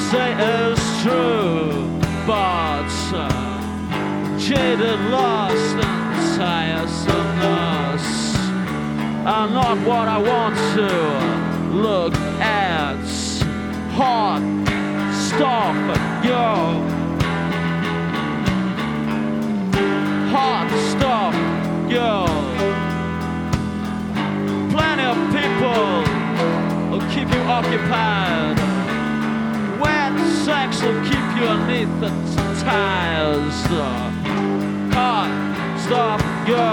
say is true, but jaded, lost, and tiresomeness are not what I want to look at. Hot stuff, yo. Hot stuff, yo. Plenty of people will keep you occupied. Wet sex will keep you underneath the tires. Hot stuff, yo.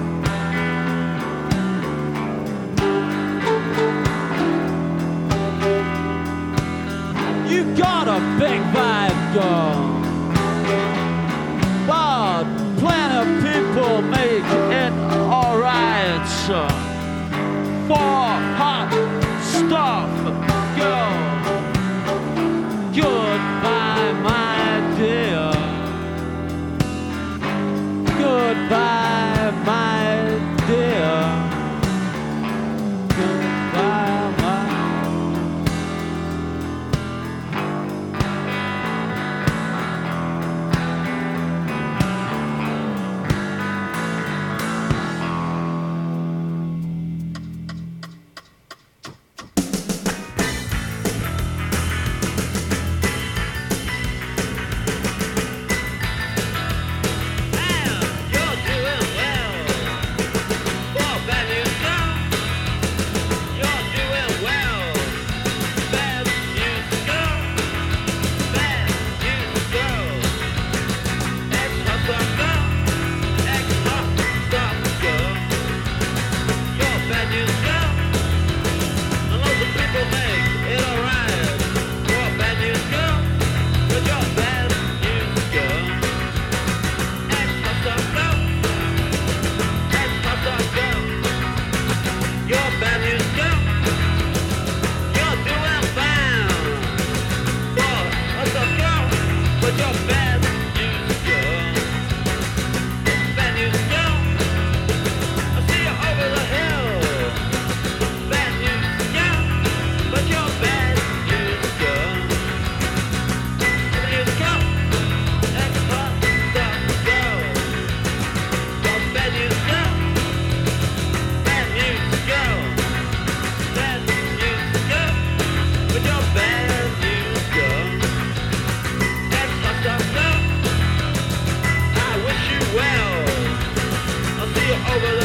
You got a big vibe, girl, but plenty of people make it alright. For hot stuff, girl. Goodbye, my dear. Goodbye, my dear. Goodbye, my over